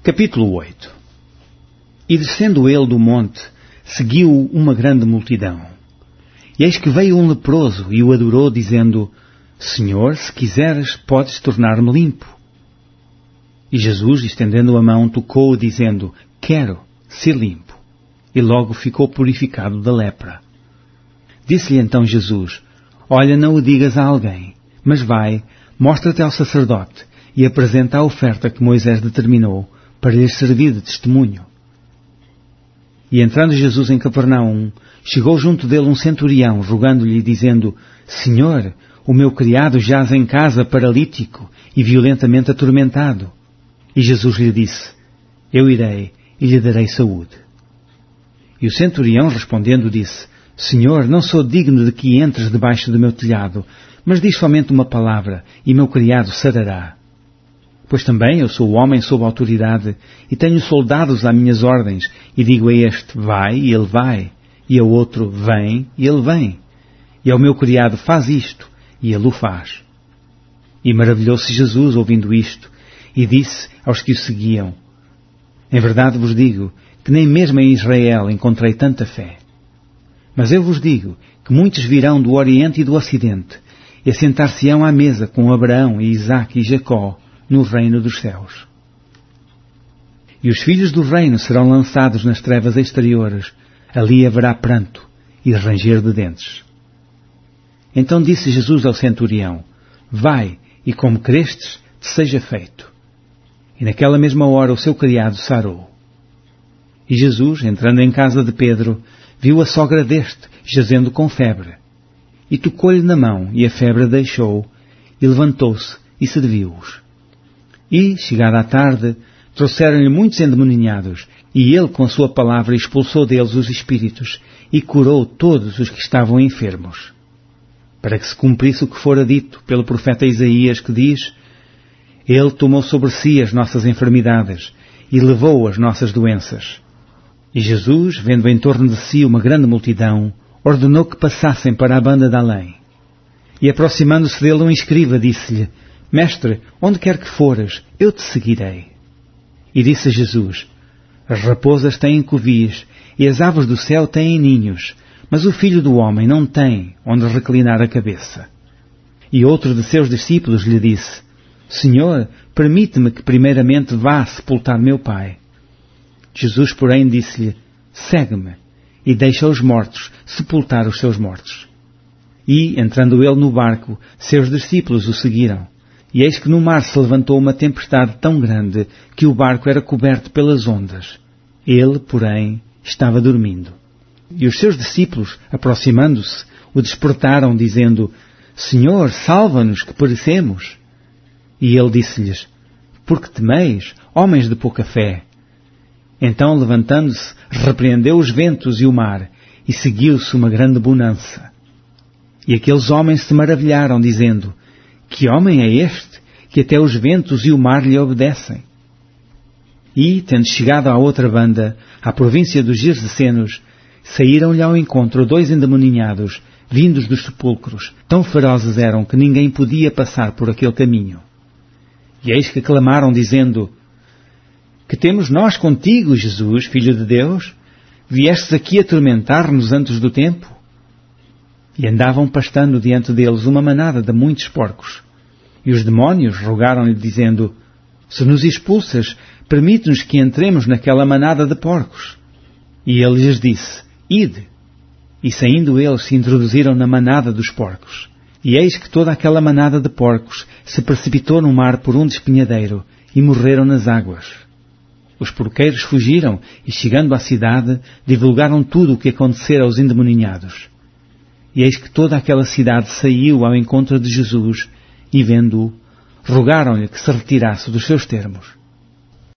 Capítulo 8. E descendo ele do monte, seguiu-o uma grande multidão. E eis que veio um leproso e o adorou, dizendo: Senhor, se quiseres, podes tornar-me limpo. E Jesus, estendendo a mão, tocou-o, dizendo: Quero ser limpo. E logo ficou purificado da lepra. Disse-lhe então Jesus: Olha, não o digas a alguém, mas vai, mostra-te ao sacerdote e apresenta a oferta que Moisés determinou para lhes servir de testemunho. E entrando Jesus em Capernaum, chegou junto dele um centurião, rogando-lhe, dizendo: Senhor, o meu criado jaz em casa paralítico e violentamente atormentado. E Jesus lhe disse: Eu irei e lhe darei saúde. E o centurião, respondendo, disse: Senhor, não sou digno de que entres debaixo do meu telhado, mas diz somente uma palavra, e meu criado sarará. Pois também eu sou homem sob autoridade, e tenho soldados às minhas ordens, e digo a este: vai, e ele vai, e ao outro: vem, e ele vem. E ao meu criado: faz isto, e ele o faz. E maravilhou-se Jesus ouvindo isto, e disse aos que o seguiam: Em verdade vos digo, que nem mesmo em Israel encontrei tanta fé. Mas eu vos digo que muitos virão do Oriente e do Ocidente, e assentar-se-ão à mesa com Abraão e Isaque e Jacó, no reino dos céus. E os filhos do reino serão lançados nas trevas exteriores, ali haverá pranto e ranger de dentes. Então disse Jesus ao centurião: Vai, e como crestes, te seja feito. E naquela mesma hora o seu criado sarou. E Jesus, entrando em casa de Pedro, viu a sogra deste, jazendo com febre. E tocou-lhe na mão, e a febre deixou, e levantou-se, e serviu-os. E, chegada a tarde, trouxeram-lhe muitos endemoninhados, e ele com a sua palavra expulsou deles os espíritos, e curou todos os que estavam enfermos. Para que se cumprisse o que fora dito pelo profeta Isaías, que diz: Ele tomou sobre si as nossas enfermidades, e levou as nossas doenças. E Jesus, vendo em torno de si uma grande multidão, ordenou que passassem para a banda de além. E aproximando-se dele um escriba, disse-lhe: Mestre, onde quer que fores, eu te seguirei. E disse a Jesus: As raposas têm covis, e as aves do céu têm ninhos, mas o Filho do Homem não tem onde reclinar a cabeça. E outro de seus discípulos lhe disse: Senhor, permite-me que primeiramente vá sepultar meu pai. Jesus, porém, disse-lhe: Segue-me, e deixa os mortos sepultar os seus mortos. E, entrando ele no barco, seus discípulos o seguiram. E eis que no mar se levantou uma tempestade tão grande que o barco era coberto pelas ondas. Ele, porém, estava dormindo. E os seus discípulos, aproximando-se, o despertaram, dizendo: Senhor, salva-nos, que perecemos. E ele disse-lhes: Por que temeis, homens de pouca fé? Então, levantando-se, repreendeu os ventos e o mar, e seguiu-se uma grande bonança. E aqueles homens se maravilharam, dizendo: Que homem é este, que até os ventos e o mar lhe obedecem? E, tendo chegado à outra banda, à província dos Gergesenos, saíram-lhe ao encontro 2 endemoninhados, vindos dos sepulcros. Tão ferozes eram que ninguém podia passar por aquele caminho. E eis que clamaram, dizendo: Que temos nós contigo, Jesus, Filho de Deus? Viestes aqui atormentar-nos antes do tempo? E andavam pastando diante deles uma manada de muitos porcos. E os demónios rogaram-lhe, dizendo: Se nos expulsas, permite-nos que entremos naquela manada de porcos. E ele lhes disse: Ide. E saindo eles se introduziram na manada dos porcos. E eis que toda aquela manada de porcos se precipitou no mar por um despenhadeiro, e morreram nas águas. Os porqueiros fugiram, e chegando à cidade, divulgaram tudo o que acontecera aos endemoninhados. E eis que toda aquela cidade saiu ao encontro de Jesus, e vendo-o, rogaram-lhe que se retirasse dos seus termos.